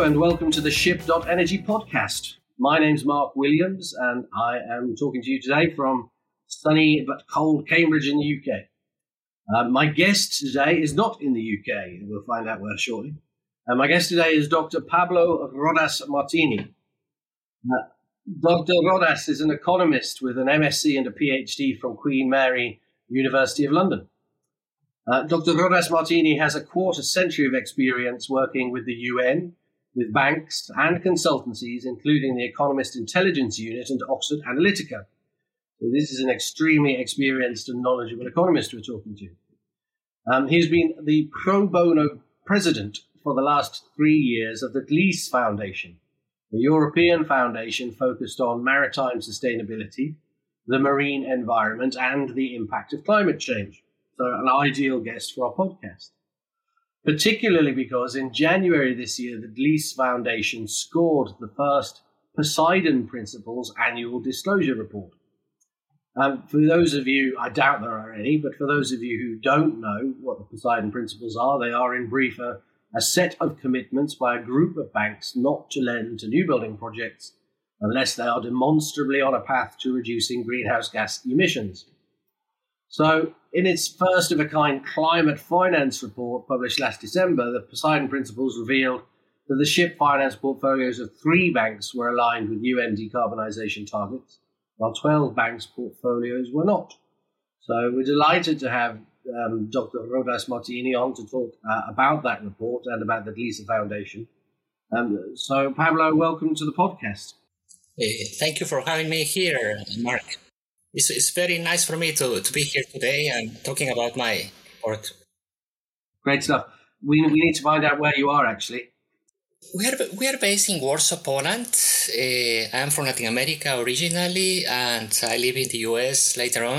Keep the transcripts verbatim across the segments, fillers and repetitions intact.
and welcome to the Ship dot Energy podcast. My name's Mark Williams, and I am talking to you today from sunny but cold Cambridge in the U K. Uh, my guest today is not in the U K. We'll find out where shortly. Uh, my guest today is Doctor Pablo Rodas Martini. Uh, Doctor Rodas is an economist with an M S c and a PhD from Queen Mary, University of London. Uh, Doctor Rodas Martini has a quarter century of experience working with the U N, with banks and consultancies, including the Economist Intelligence Unit and Oxford Analytica. So this is an extremely experienced and knowledgeable economist we're talking to. Um, he's been the pro bono president for the last three years of the Gliese Foundation, a European foundation focused on maritime sustainability, the marine environment, and the impact of climate change. So an ideal guest for our podcast, particularly because in January this year, the Gliese Foundation scored the first Poseidon Principles annual disclosure report. Um, for those of you, I doubt there are any, but for those of you who don't know what the Poseidon Principles are, they are in brief a, a set of commitments by a group of banks not to lend to new building projects unless they are demonstrably on a path to reducing greenhouse gas emissions. So, in its first-of-a-kind climate finance report published last December, the Poseidon Principles revealed that the ship finance portfolios of three banks were aligned with U N decarbonisation targets, while twelve banks' portfolios were not. So we're delighted to have um, Doctor Rodas Martini on to talk uh, about that report and about the Gliese Foundation. Um, so, Pablo, welcome to the podcast. Uh, thank you for having me here, Mark. It's, it's very nice for me to, to be here today and talking about my report. Great stuff. We, we need to find out where you are, actually. We are, we are based in Warsaw, Poland. Uh, I'm from Latin America originally, and I live in the U S later on.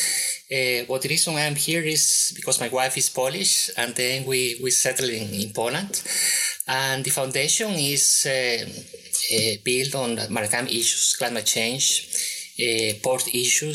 Uh, what the reason I'm here is because my wife is Polish, and then we, we settled in, in Poland. And the foundation is uh, uh, built on maritime issues, climate change, Uh, port issues.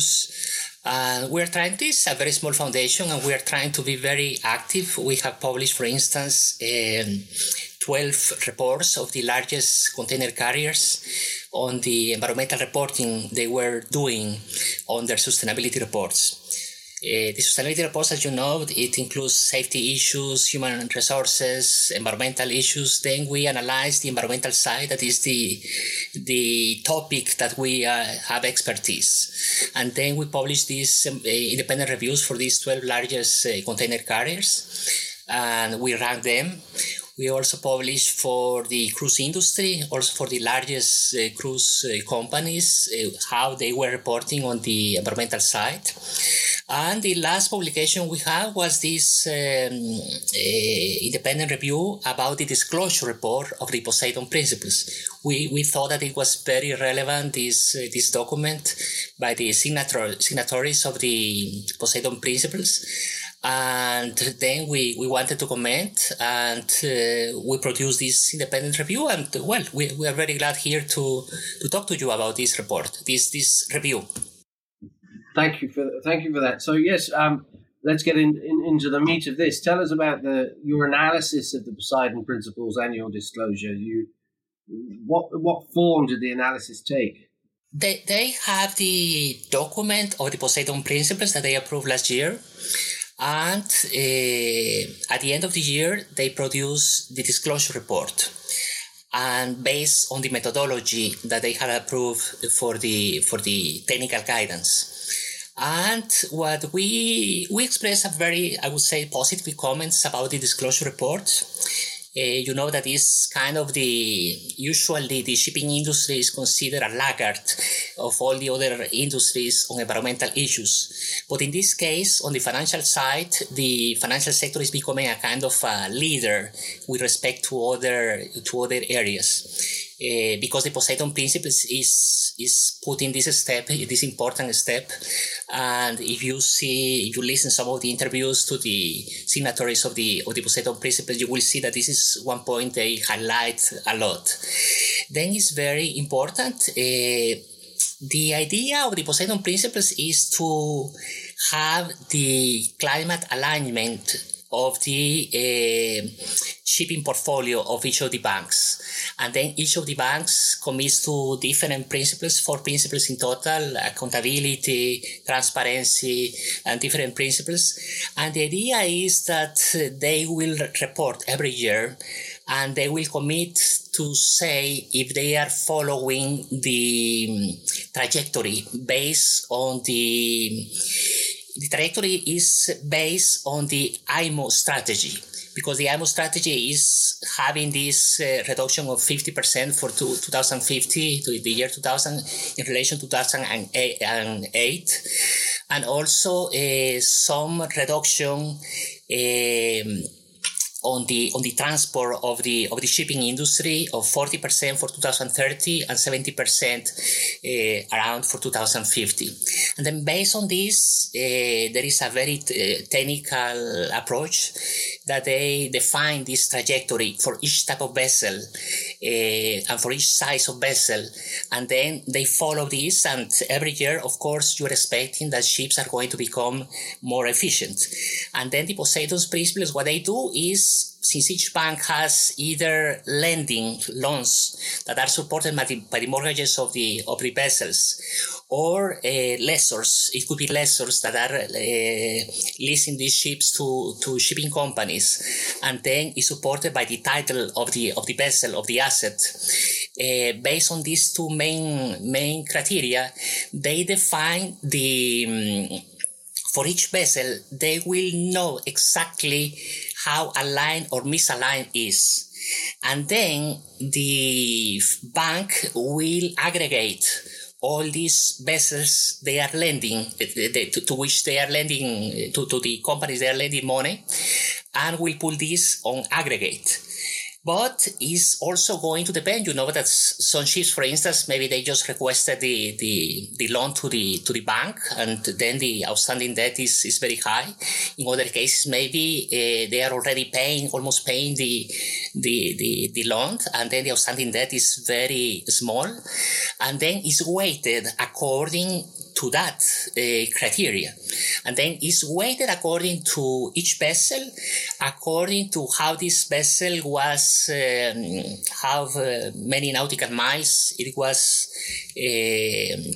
Uh, we're trying, this is a very small foundation, and we're trying to be very active. We have published, for instance, um, twelve reports of the largest container carriers on the environmental reporting they were doing on their sustainability reports. Uh, the sustainability reports, as you know, it includes safety issues, human resources, environmental issues. Then we analyze the environmental side, that is the the topic that we uh, have expertise. And then we publish these um, uh, independent reviews for these twelve largest uh, container carriers, and we rank them. We also publish for the cruise industry, also for the largest uh, cruise uh, companies, uh, how they were reporting on the environmental side. And the last publication we had was this um, uh, independent review about the disclosure report of the Poseidon Principles. We we thought that it was very relevant, this uh, this document by the signator, signatories of the Poseidon Principles. And then we, we wanted to comment, and uh, we produced this independent review. And well, we, we are very glad here to, to talk to you about this report, this this review. Thank you for thank you for that. So yes, um, let's get in, in, into the meat of this. Tell us about the your analysis of the Poseidon Principles annual disclosure. You what what form did the analysis take? They they have the document of the Poseidon Principles that they approved last year. And uh, at the end of the year, they produce the disclosure report. And based on the methodology that they had approved for the for the technical guidance. And what we we express a very, I would say, positive comments about the disclosure report. Uh, you know that is kind of the, usually the shipping industry is considered a laggard of all the other industries on environmental issues. But in this case, on the financial side, the financial sector is becoming a kind of a leader with respect to other, to other areas. Uh, because the Poseidon Principles is is putting this step, this important step, and if you see, if you listen some of the interviews to the signatories of the of the Poseidon Principles, you will see that this is one point they highlight a lot. Then it's very important. Uh, the idea of the Poseidon Principles is to have the climate alignment of the uh, shipping portfolio of each of the banks. And then each of the banks commits to different principles, four principles in total: accountability, transparency, and different principles. And the idea is that they will report every year, and they will commit to say if they are following the trajectory based on the, the trajectory is based on the I M O strategy. Because the I M O strategy is having this uh, reduction of fifty percent for two, twenty fifty, to the year two thousand, in relation to two thousand eight. And also uh, some reduction um, on the on the transport of the of the shipping industry of forty percent for two thousand thirty and seventy percent uh, around for two thousand fifty. And then based on this, uh, there is a very t- technical approach that they define this trajectory for each type of vessel uh, and for each size of vessel. And then they follow this, and every year, of course, you're expecting that ships are going to become more efficient. And then the Poseidon's principles, what they do is, since each bank has either lending loans that are supported by the, by the mortgages of the of the vessels, or uh, lessors, it could be lessors that are uh, leasing these ships to, to shipping companies, and then is supported by the title of the of the vessel, of the asset. Uh, based on these two main main criteria, they define the um, for each vessel, they will know exactly how aligned or misaligned is. And then the bank will aggregate all these vessels they are lending, to, to which they are lending, to, to the companies they are lending money, and will put this on aggregate. But it's also going to depend, you know, that some ships, for instance, maybe they just requested the, the, the loan to the, to the bank, and then the outstanding debt is, is very high. In other cases, maybe uh, they are already paying, almost paying the, the, the, the loan, and then the outstanding debt is very small. And then it's weighted according to that uh, criteria. And then it's weighted according to each vessel, according to how this vessel was, um, how uh, many nautical miles it was uh,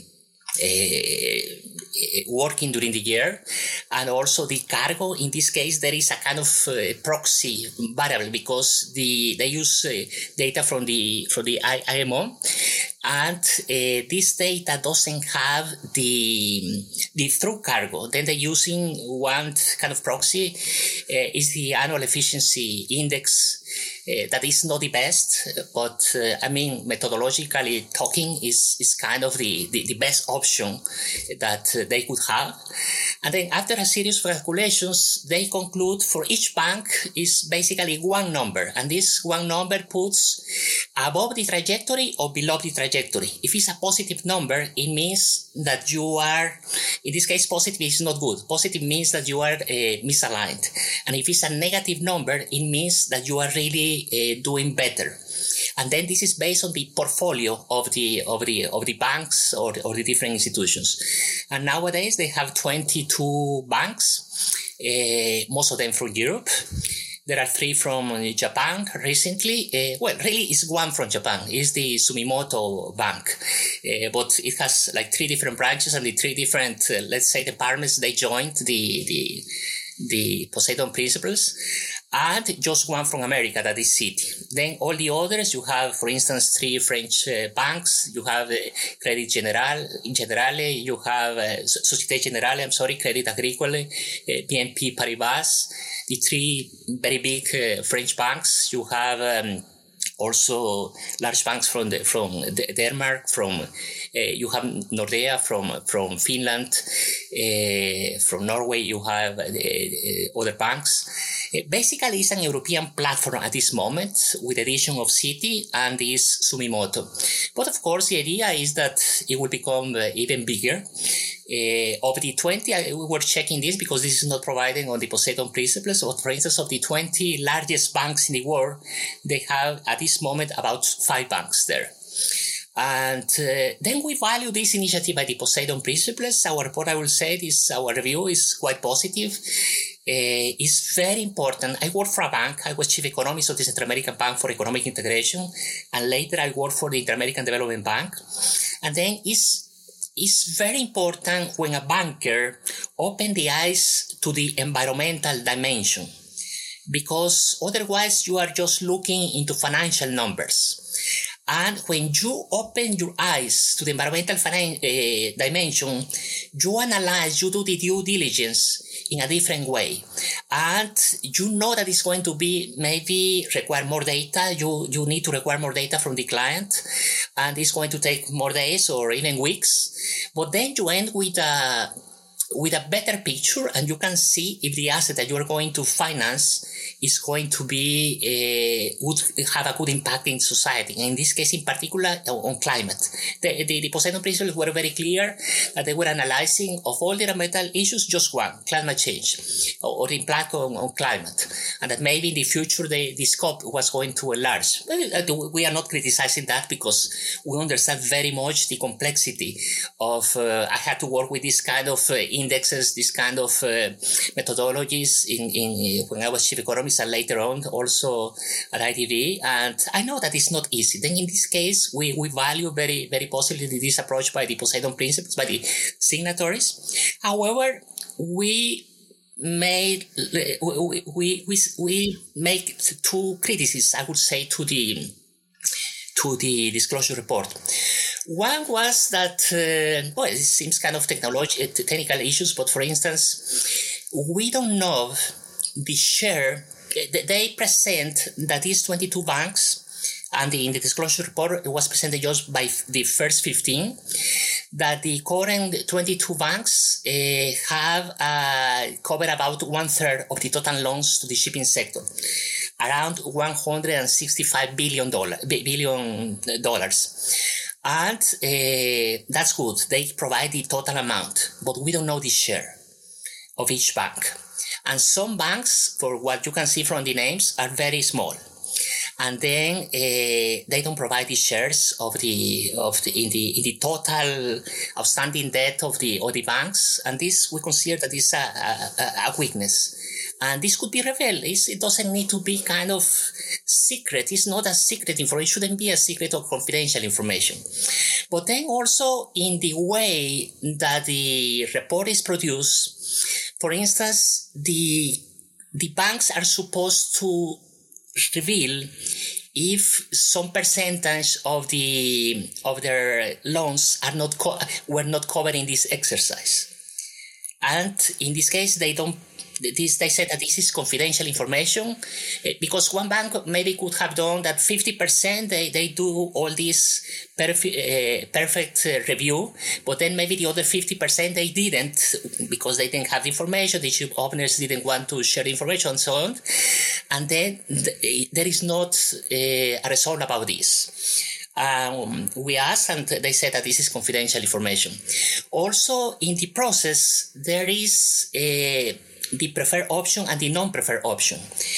uh, working during the year, and also the cargo. In this case, there is a kind of uh, proxy variable, because the they use uh, data from the from the I M O. And uh, this data doesn't have the the through cargo. Then they're using one kind of proxy, uh, is the annual efficiency index. Uh, that is not the best, but uh, I mean, methodologically talking, is is kind of the, the, the best option that uh, they could have. And then after a series of calculations, they conclude for each bank is basically one number, and this one number puts above the trajectory or below the trajectory. If it's a positive number, it means that you are, in this case, positive is not good. Positive means that you are uh, misaligned. And if it's a negative number, it means that you are really uh, doing better. And then this is based on the portfolio of the of the of the banks or, or the different institutions. And nowadays they have twenty-two banks, uh, most of them from Europe. There are three from Japan recently. Uh, well, really, it's one from Japan. It's the Sumitomo Bank. Uh, but it has like three different branches, and the three different, uh, let's say, departments, they joined the, the, the Poseidon Principles. And just one from America, that is Citi. Then all the others, you have, for instance, three French uh, banks. You have uh, Crédit Général, Generale, you have uh, Société Générale, I'm sorry, Crédit Agricole, uh, B N P Paribas, the three very big uh, French banks. You have um, also large banks from the, from the Denmark, from uh, you have Nordea from from Finland, uh, from Norway. You have uh, uh, other banks. Uh, basically, it's an European platform at this moment, with the addition of Citi and this Sumitomo. But of course, the idea is that it will become uh, even bigger. Uh, of the twenty, I, we were checking this because this is not provided on the Poseidon Principles. But for instance, of the twenty largest banks in the world, they have at this moment about five banks there. And uh, then we value this initiative by the Poseidon Principles. Our report, I will say, this our review is quite positive. Uh, is very important. I worked for a bank. I was chief economist of the Central American Bank for Economic Integration, and later I worked for the Inter-American Development Bank. And then it's, it's very important when a banker opens the eyes to the environmental dimension, because otherwise you are just looking into financial numbers. And when you open your eyes to the environmental finan- uh, dimension, you analyze, you do the due diligence in a different way. And you know that it's going to be maybe require more data. You, you need to require more data from the client, and it's going to take more days or even weeks. But then you end with a, with a better picture, and you can see if the asset that you are going to finance is going to be uh, would have a good impact in society. And in this case, in particular, on climate. The, the, the Poseidon Principles were very clear that they were analyzing of all the environmental issues, just one, climate change, or, or impact on, on climate. And that maybe in the future, the, the scope was going to enlarge. We are not criticizing that, because we understand very much the complexity of, uh, I had to work with this kind of uh, indexes, this kind of uh, methodologies in, in, uh, when I was chief economist, and later on also at I D B. And I know that it's not easy. Then in this case, we, we value very, very positively this approach by the Poseidon Principles, by the signatories. However, we made, we, we, we, we make two criticisms, I would say, to the, to the disclosure report. One was that, uh, well, it seems kind of technology, technical issues, but for instance, we don't know the share. They present that these twenty-two banks, and in the disclosure report, it was presented just by the first fifteen, that the current twenty-two banks uh, have uh, covered about one third of the total loans to the shipping sector, around one hundred sixty-five billion dollars. Billion dollars. And uh, that's good. They provide the total amount, but we don't know the share of each bank. And some banks, for what you can see from the names, are very small. And then uh, they don't provide the shares of the of the in the in the total outstanding debt of the of the banks. And this we consider that is a, a, a weakness. And this could be revealed. It's, it doesn't need to be kind of secret. It's not a secret information. It shouldn't be a secret or confidential information. But then also in the way that the report is produced, for instance, the the banks are supposed to reveal if some percentage of the of their loans are not co- were not covered in this exercise, and in this case they don't. This, they said that this is confidential information, because one bank maybe could have done that fifty percent they, they do all this perf- uh, perfect uh, review, but then maybe the other fifty percent they didn't, because they didn't have the information, the ship owners didn't want to share the information and so on. And then th- there is not uh, a result about this. Um, we asked, and they said that this is confidential information. Also, in the process, there is a the preferred option and the non-preferred option.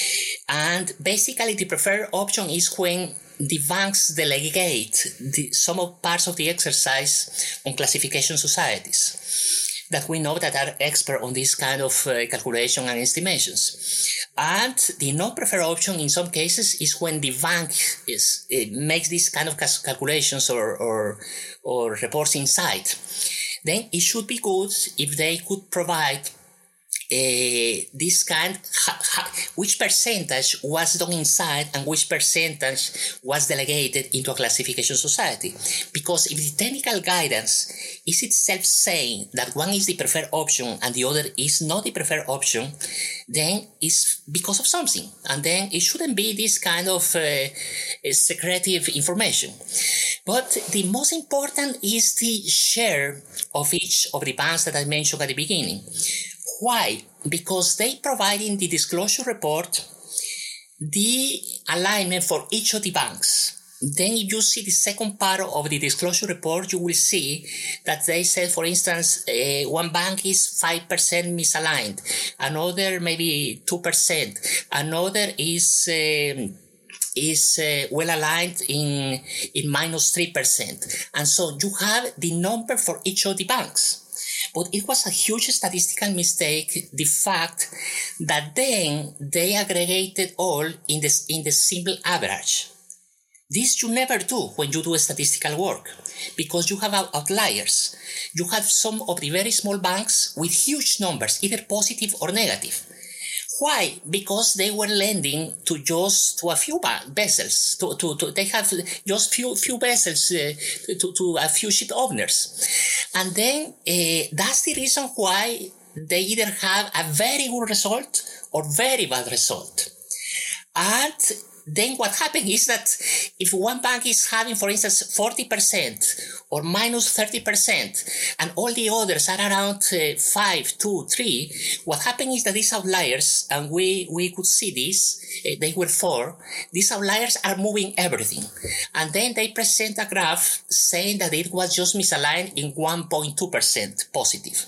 And basically the preferred option is when the banks delegate the, some of parts of the exercise on classification societies that we know that are expert on this kind of uh, calculation and estimations. And the non-preferred option in some cases is when the bank is, it makes this kind of calculations or, or, or reports inside. Then it should be good if they could provide Uh, this kind, ha, ha, which percentage was done inside and which percentage was delegated into a classification society. Because if the technical guidance is itself saying that one is the preferred option and the other is not the preferred option, then it's because of something. And then it shouldn't be this kind of uh, secretive information. But the most important is the share of each of the banks that I mentioned at the beginning. Why? Because they provide in the disclosure report the alignment for each of the banks. Then if you see the second part of the disclosure report, you will see that they said, for instance, uh, one bank is five percent misaligned, another maybe two percent, another is um, is uh, well aligned in, in minus three percent. And so you have the number for each of the banks. But it was a huge statistical mistake, the fact that then they aggregated all in the, in the simple average. This you never do when you do statistical work, because you have outliers. You have some of the very small banks with huge numbers, either positive or negative. Why? Because they were lending to just to a few vessels. To, to, to they have just few few vessels uh, to, to a few ship owners, and then uh, that's the reason why they either have a very good result or very bad result. And then what happens is that if one bank is having, for instance, forty percent or minus thirty percent, and all the others are around uh, five, two, three, what happens is that these outliers, and we, we could see this, uh, they were four, these outliers are moving everything. And then they present a graph saying that it was just misaligned in one point two percent positive.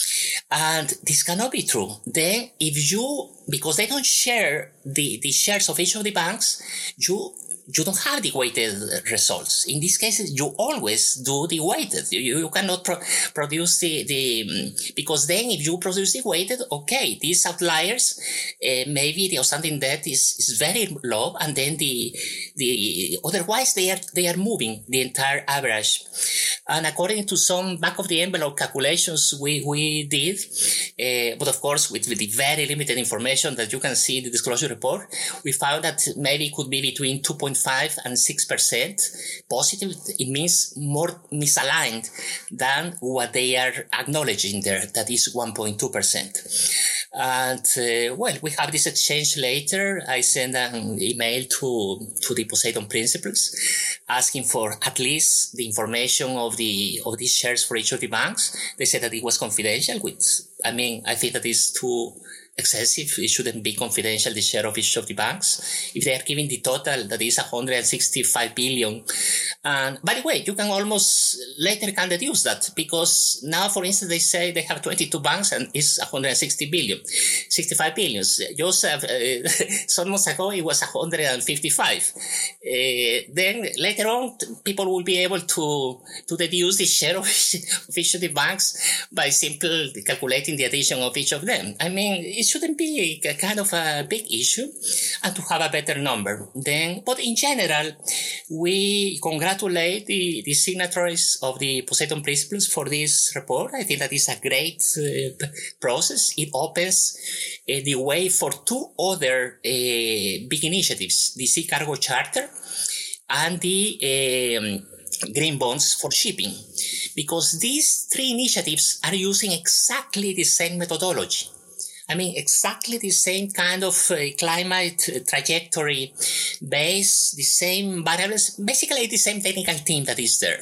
And this cannot be true. Then if you, because they don't share the, the shares of each of the banks, you you don't have the weighted results. In this case, you always do the weighted. You, you cannot pro- produce the, the, because then if you produce the weighted, okay, these outliers, uh, maybe the outstanding debt is, is very low, and then the, the, otherwise they are, they are moving the entire average. And according to some back of the envelope calculations we, we did, uh, but of course with, with the very limited information that you can see in the disclosure report, we found that maybe it could be between two point five and six percent positive. It means more misaligned than what they are acknowledging there, that is one point two percent. And uh, well, we have this exchange later. I sent an email to, to the Poseidon principals asking for at least the information of the, of these shares for each of the banks. They said that it was confidential, which, I mean, I think that is too excessive. It shouldn't be confidential, the share of each of the banks. If they are giving the total, that is one hundred sixty-five billion. And by the way, you can almost later can deduce that, because now, for instance, they say they have twenty-two banks and it's one hundred sixty billion, sixty-five billion. Just uh, some months ago, it was one hundred fifty-five. Uh, then later on, people will be able to, to deduce the share of each, of each of the banks by simply calculating the addition of each of them. I mean, it shouldn't be a kind of a big issue, and to have a better number. Then, but in general, we congratulate the, the signatories of the Poseidon Principles for this report. I think that is a great uh, process. It opens uh, the way for two other uh, big initiatives, the Sea Cargo Charter and the um, green bonds for shipping, because these three initiatives are using exactly the same methodology. I mean, exactly the same kind of uh, climate uh, trajectory base, the same variables, basically the same technical team that is there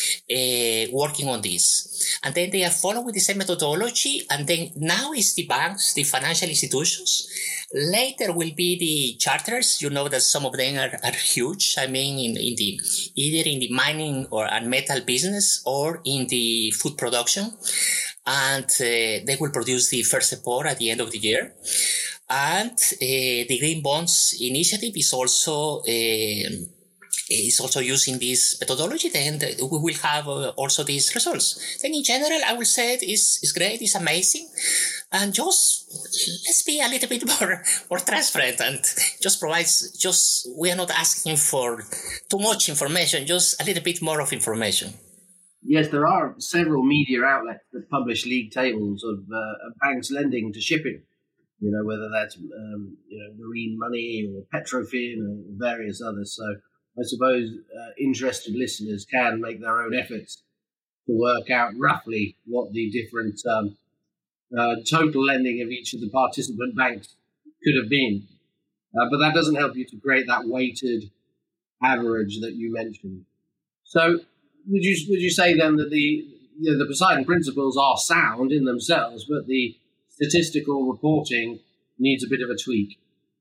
uh, working on this. And then they are following the same methodology. And then now is the banks, the financial institutions. Later will be the charters. You know that some of them are, are huge. I mean, in, in the either in the mining or and metal business or in the food production. And uh, they will produce the first report at the end of the year. And uh, the Green Bonds Initiative is also uh, is also using this methodology. Then we will have uh, also these results. Then in general, I will say it is is great, it's amazing, and just let's be a little bit more more transparent and just provides. Just we are not asking for too much information, just a little bit more of information. Yes, there are several media outlets that publish league tables of uh, banks lending to shipping, you know, whether that's, um, you know, Marine Money or Petrofin or various others. So I suppose uh, interested listeners can make their own efforts to work out roughly what the different um, uh, total lending of each of the participant banks could have been. Uh, but that doesn't help you to create that weighted average that you mentioned. So Would you would you say then that the you know, the Poseidon Principles are sound in themselves, but the statistical reporting needs a bit of a tweak?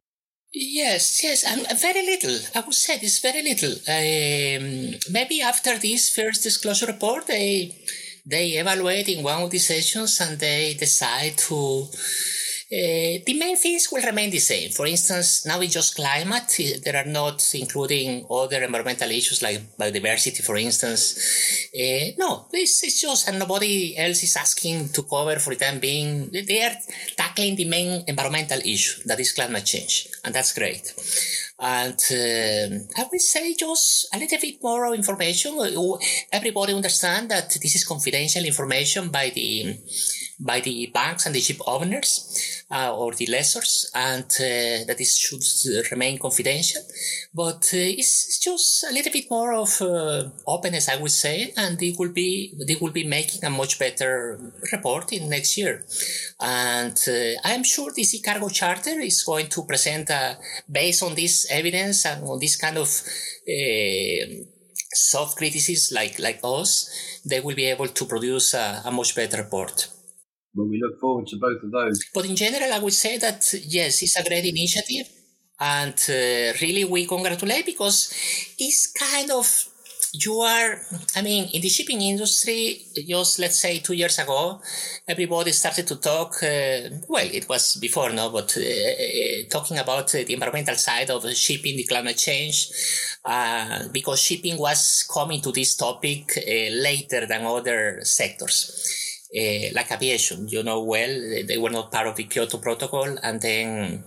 Yes, yes, and very little. I would say it's very little. Um, maybe after this first disclosure report, they they evaluate in one of the sessions and they decide to Uh, the main things will remain the same. For instance, now it's just climate. There are not including other environmental issues like biodiversity, for instance. Uh, no, this is just, and nobody else is asking to cover for the time being. They are tackling the main environmental issue, that is climate change. And that's great. And uh, I would say just a little bit more of information. Everybody understand that this is confidential information by the by the banks and the ship owners uh, or the lessors, and uh, that this should remain confidential. But uh, it's, it's just a little bit more of uh, openness, I would say, and they will be they will be making a much better report in next year. And uh, I'm sure the Sea Cargo Charter is going to present, uh, based on this evidence and on this kind of uh, soft criticism like like us, they will be able to produce a, a much better report. Well, we look forward to both of those. But in general, I would say that, yes, it's a great initiative. And uh, really, we congratulate because it's kind of, you are, I mean, in the shipping industry, just let's say two years ago, everybody started to talk, uh, well, it was before, no, but uh, talking about uh, the environmental side of shipping, the climate change, uh, because shipping was coming to this topic uh, later than other sectors. Uh, like aviation, you know well, they were not part of the Kyoto Protocol, and then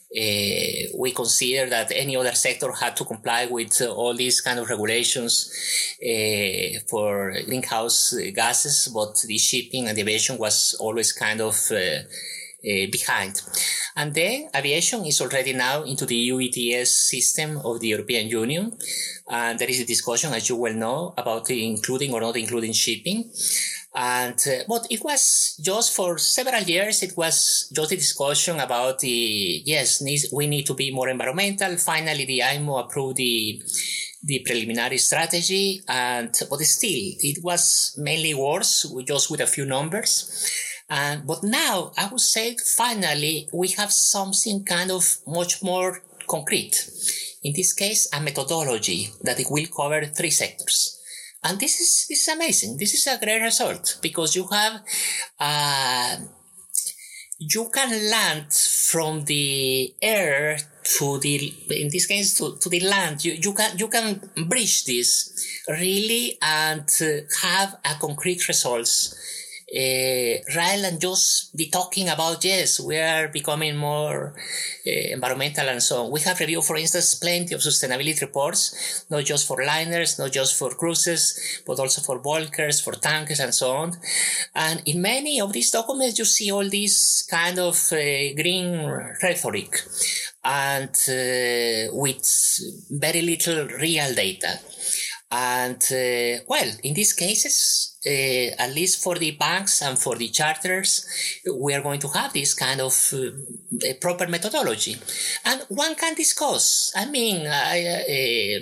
uh, we consider that any other sector had to comply with uh, all these kind of regulations uh, for greenhouse gases, but the shipping and the aviation was always kind of uh, uh, behind. And then aviation is already now into the E U E T S system of the European Union, and there is a discussion, as you well know, about including or not including shipping. And uh, but it was just for several years, it was just a discussion about the, yes, needs, we need to be more environmental. Finally, the I M O approved the the preliminary strategy, and but still, it was mainly words, just with a few numbers. And but now, I would say, finally, we have something kind of much more concrete. In this case, a methodology that it will cover three sectors. And this is, this is amazing. This is a great result because you have, uh, you can land from the air to the, in this case, to, to the land. You, you can, you can bridge this really and uh, have a concrete results. Uh, rather than just be talking about, yes, we are becoming more uh, environmental and so on. We have reviewed, for instance, plenty of sustainability reports, not just for liners, not just for cruises, but also for bulkers, for tankers, and so on. And in many of these documents, you see all this kind of uh, green rhetoric and uh, with very little real data. And, uh, well, in these cases, Uh, at least for the banks and for the charters, we are going to have this kind of uh, a proper methodology. And one can discuss. I mean, I, uh,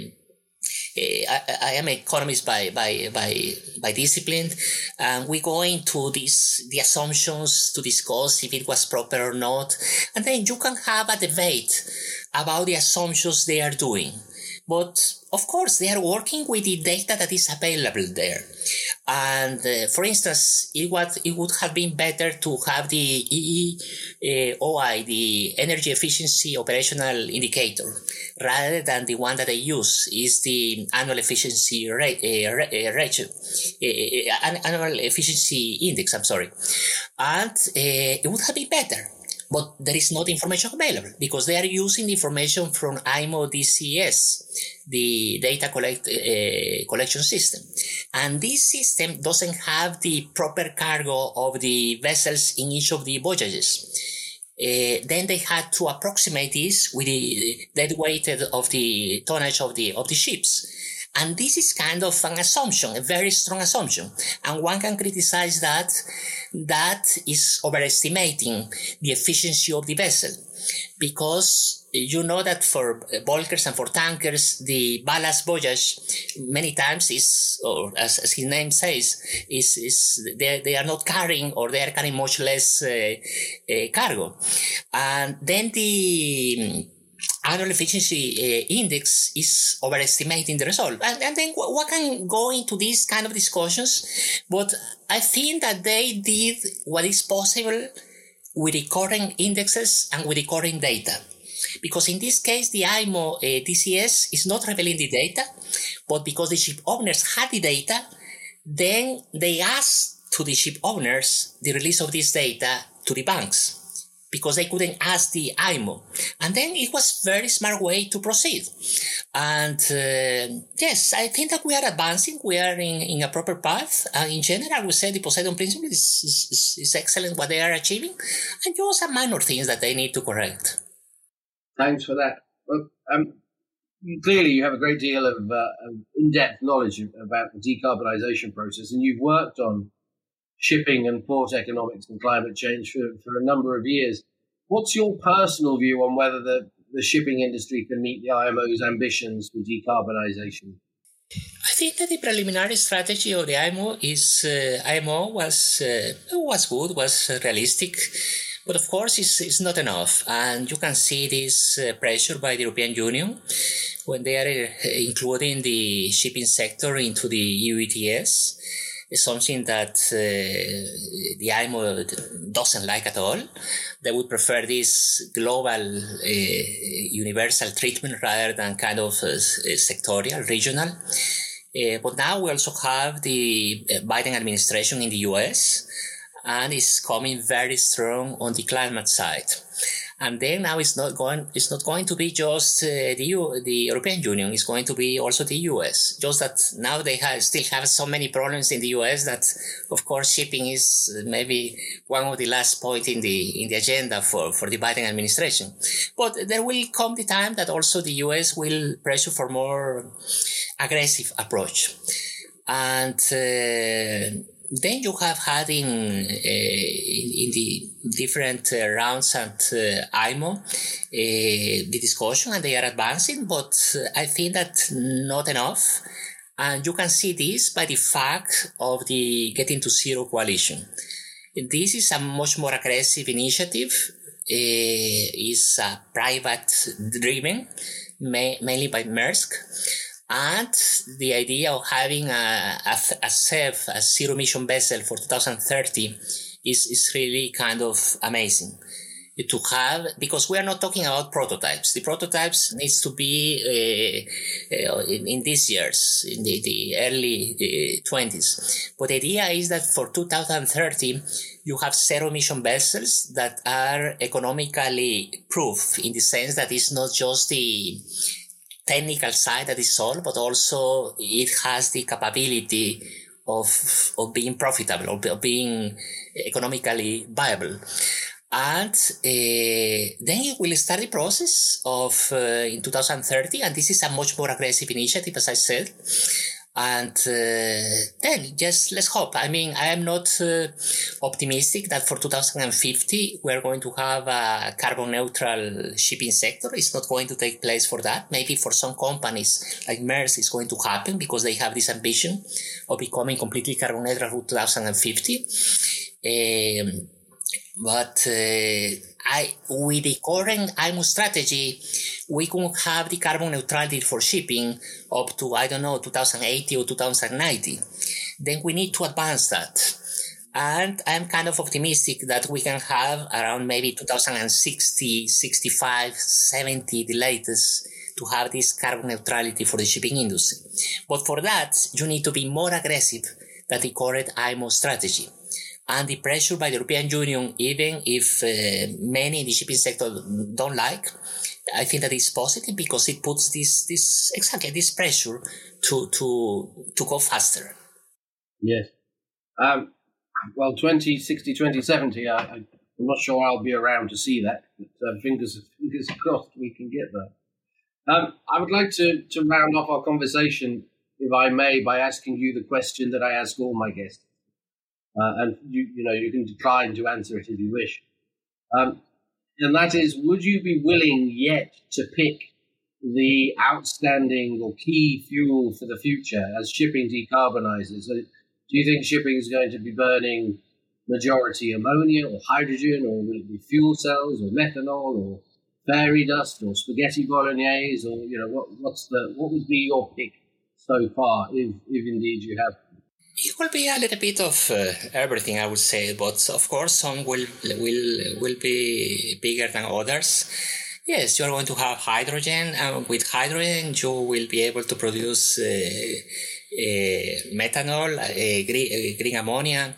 I, I am an economist by, by, by, by discipline, and we go into this, the assumptions to discuss if it was proper or not. And then you can have a debate about the assumptions they are doing. But of course, they are working with the data that is available there. And uh, for instance, it would, it would have been better to have the E E O I, the Energy Efficiency Operational Indicator, rather than the one that they use, is the Annual Efficiency rate, uh, ratio, uh, Annual Efficiency Index, I'm sorry. And uh, it would have been better. But there is not information available because they are using the information from I M O D C S, the data collect, uh, collection system. And this system doesn't have the proper cargo of the vessels in each of the voyages. Uh, then they had to approximate this with the dead weight of the tonnage of the, of the ships. And this is kind of an assumption, a very strong assumption. And one can criticize that that is overestimating the efficiency of the vessel. Because you know that for bulkers and for tankers, the ballast voyage many times is, or as, as his name says, is, is they, they are not carrying, or they are carrying much less uh, uh, cargo. And then the Annual Efficiency uh, Index is overestimating the result. And, and then one can go into these kind of discussions, but I think that they did what is possible with the current indexes and with the current data. Because in this case, the I M O uh, T C S is not revealing the data, but because the ship owners had the data, then they asked to the ship owners the release of this data to the banks, because they couldn't ask the I M O. And then it was a very smart way to proceed. And uh, yes, I think that we are advancing. We are in, in a proper path. Uh, in general, I would say the Poseidon Principle is, is, is excellent what they are achieving. And just some minor things that they need to correct. Thanks for that. Well, um, clearly you have a great deal of, uh, of in-depth knowledge about the decarbonisation process, and you've worked on shipping and port economics and climate change for, for a number of years. What's your personal view on whether the, the shipping industry can meet the I M O's ambitions for decarbonisation? I think that the preliminary strategy of the I M O is uh, I M O was uh, was good, was realistic, but of course it's, it's not enough. And you can see this uh, pressure by the European Union when they are uh, including the shipping sector into the E U E T S. It's something that uh, the I M O doesn't like at all. They would prefer this global, uh, universal treatment rather than kind of uh, sectorial, regional. Uh, but now we also have the Biden administration in the U S, and it's coming very strong on the climate side. And then now it's not going, it's not going to be just uh, the U, the European Union, it's going to be also the U S. Just that now they have, still have so many problems in the U S that, of course, shipping is maybe one of the last point in the, in the agenda for, for the Biden administration. But there will come the time that also the U S will pressure for more aggressive approach. And, uh, then you have had in, uh, in, in the different uh, rounds at uh, I M O uh, the discussion, and they are advancing, but I think that not enough. And you can see this by the fact of the Getting to Zero coalition. This is a much more aggressive initiative. Uh, it's uh, private driven, ma- mainly by Maersk. And the idea of having a, a, a S E V, a zero emission vessel for two thousand thirty is, is really kind of amazing to have, because we are not talking about prototypes. The prototypes needs to be uh, uh, in, in these years, in the, the early uh, twenties. But the idea is that for two thousand thirty, you have zero emission vessels that are economically proof, in the sense that it's not just the technical side that is solved, but also it has the capability of of being profitable, of, of being economically viable. And uh, then it will start the process of uh, in two thousand thirty, and this is a much more aggressive initiative, as I said. And uh, then just let's hope. I mean, I am not uh, optimistic that for two thousand fifty we're going to have a carbon neutral shipping sector. It's not going to take place for that. Maybe for some companies like Maersk it's going to happen because they have this ambition of becoming completely carbon neutral for two thousand fifty. Um, But uh, I, with the current I M O strategy, we could have the carbon neutrality for shipping up to, I don't know, two thousand eighty or two thousand ninety. Then we need to advance that. And I'm kind of optimistic that we can have around maybe two thousand sixty, sixty-five, seventy, the latest, to have this carbon neutrality for the shipping industry. But for that, you need to be more aggressive than the current I M O strategy. And the pressure by the European Union, even if uh, many in the shipping sector don't like, I think that is positive because it puts this, this exactly this pressure to to to go faster. Yes. Um, well, twenty sixty, twenty seventy, I, I'm not sure I'll be around to see that, but uh, fingers, fingers crossed we can get there. Um, I would like to, to round off our conversation, if I may, by asking you the question that I ask all my guests. Uh, and you, you know, you can decline to answer it if you wish. Um, and that is, would you be willing yet to pick the outstanding or key fuel for the future as shipping decarbonizes? So do you think shipping is going to be burning majority ammonia or hydrogen, or will it be fuel cells or methanol or fairy dust or spaghetti bolognese, or, you know, what, what's the, what would be your pick so far, if, if indeed you have? It will be a little bit of uh, everything, I would say, but of course some will will will be bigger than others. Yes, you are going to have hydrogen, and with hydrogen you will be able to produce uh, uh, methanol, uh, green, uh, green ammonia,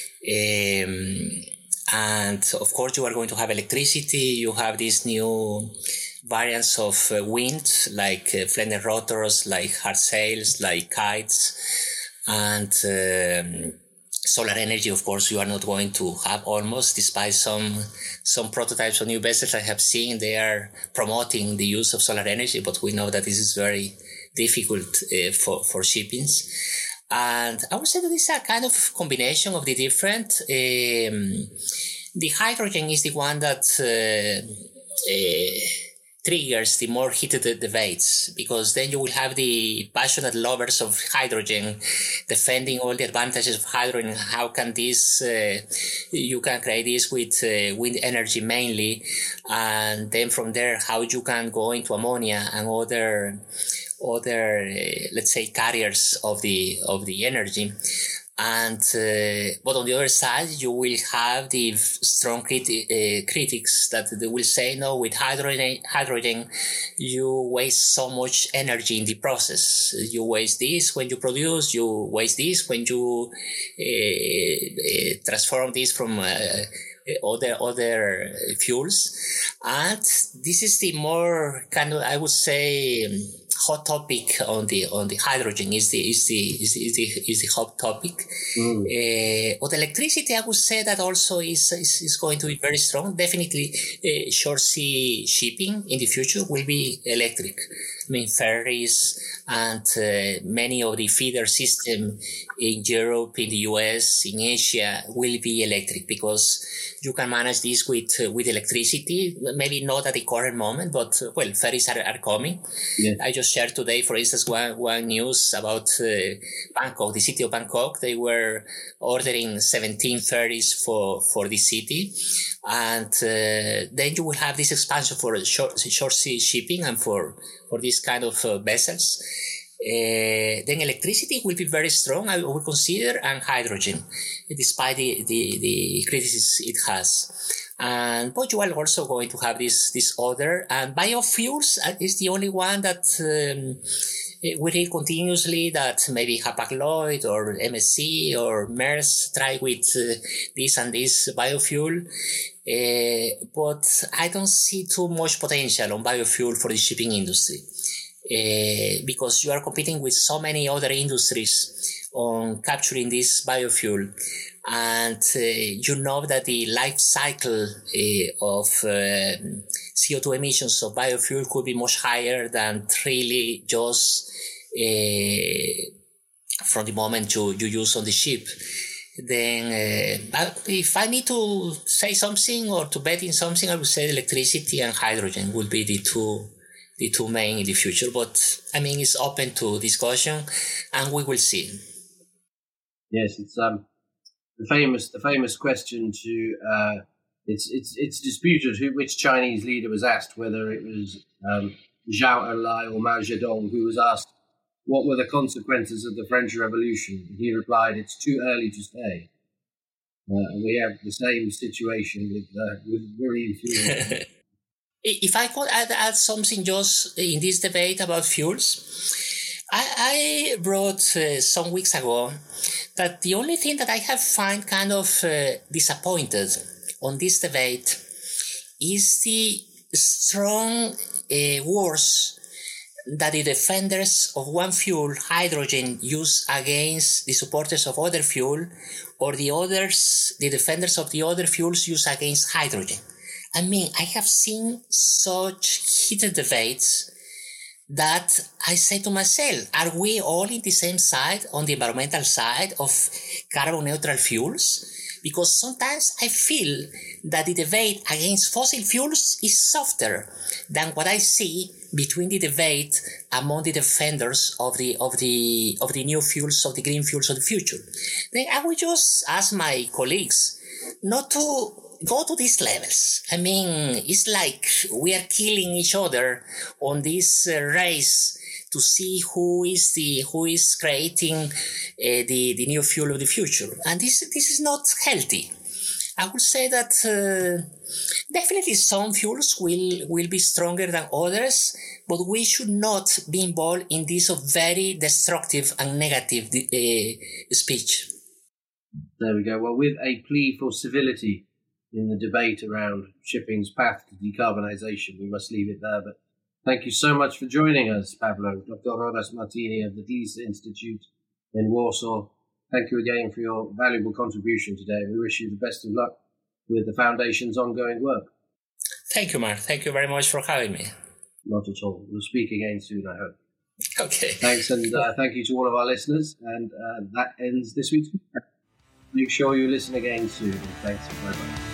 um, and of course you are going to have electricity. You have these new variants of uh, wind, like uh, Flender rotors, like hard sails, like kites, and um, solar energy. Of course, you are not going to have almost, despite some some prototypes of new vessels I have seen, they are promoting the use of solar energy, but we know that this is very difficult uh, for, for shippings. And I would say that this is a kind of combination of the different. Um, the hydrogen is the one that uh, uh, triggers the more heated debates, because then you will have the passionate lovers of hydrogen defending all the advantages of hydrogen. How can this, uh, you can create this with uh, wind energy mainly, and then from there, how you can go into ammonia and other, other, uh, let's say, carriers of the, of the energy. And uh, but on the other side, you will have the strong criti- uh, critics that they will say, no, with hydrogen, hydrogen, you waste so much energy in the process. You waste this when you produce, you waste this when you uh, uh, transform this from uh, other other fuels. And this is the more kind of, I would say, um, hot topic on the on the hydrogen is the is the is, is the is the hot topic. Mm. Uh, but electricity, I would say that also is is, is going to be very strong. Definitely, uh, short sea shipping in the future will be electric. I mean, ferries and uh, many of the feeder system in Europe, in the U S, in Asia will be electric, because you can manage this with uh, with electricity. Maybe not at the current moment, but uh, well, ferries are, are coming. Yeah. I just shared today, for instance, one one news about uh, Bangkok, the city of Bangkok. They were ordering seventeen ferries for for the city, and uh, then you will have this expansion for short short sea shipping and for for these kind of uh, vessels. Uh, then electricity will be very strong, I would consider, and hydrogen, despite the, the, the criticism it has. And but you are also going to have this this other, and biofuels is the only one that um, we read continuously that maybe Hapag-Lloyd or M S C or Maersk try with uh, this and this biofuel. Uh, but I don't see too much potential on biofuel for the shipping industry, uh, because you are competing with so many other industries on capturing this biofuel. And uh, you know that the life cycle uh, of uh, C O two emissions of biofuel could be much higher than really just uh, from the moment you, you use on the ship. Then uh, if I need to say something or to bet in something, I would say electricity and hydrogen will be the two the two main in the future. But I mean, it's open to discussion, and we will see. Yes, it's um the famous the famous question to uh, it's it's it's disputed who which Chinese leader was asked, whether it was um, Zhou Enlai or Mao Zedong, who was asked what were the consequences of the French Revolution. He replied, "It's too early to say." Uh, and we have the same situation with uh, with marine fuels. If I could add, add something just in this debate about fuels, I, I wrote uh, some weeks ago that the only thing that I have find kind of uh, disappointed on this debate is the strong uh, words that the defenders of one fuel, hydrogen, use against the supporters of other fuel, or the others, the defenders of the other fuels, use against hydrogen. I mean, I have seen such heated debates that I say to myself, are we all in the same side, on the environmental side of carbon neutral fuels? Because sometimes I feel that the debate against fossil fuels is softer than what I see between the debate among the defenders of the of the of the new fuels, of the green fuels of the future. Then I will just ask my colleagues not to go to these levels. I mean, it's like we are killing each other on this uh, race to see who is the who is creating uh, the the new fuel of the future, and this this is not healthy. I would say that uh, definitely some fuels will will be stronger than others, but we should not be involved in this very destructive and negative uh, speech. There we go. Well, with a plea for civility in the debate around shipping's path to decarbonisation, we must leave it there. But thank you so much for joining us, Pablo. Doctor Rodas Martini of the Gliese Institute in Warsaw. Thank you again for your valuable contribution today. We wish you the best of luck with the Foundation's ongoing work. Thank you, Mark. Thank you very much for having me. Not at all. We'll speak again soon, I hope. Okay. Thanks, and uh, thank you to all of our listeners. And uh, that ends this week's podcast. Make sure you listen again soon. Thanks. Bye-bye.